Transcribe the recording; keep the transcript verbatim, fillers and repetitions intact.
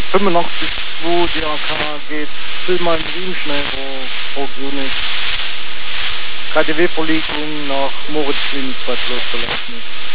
fünfundachtzig Komma zwei D A K geht, füll mal sieben schnell, wo Frau Grünig. K T W-Verlegung nach Moritz Klinik zwei Plus verlassen ist.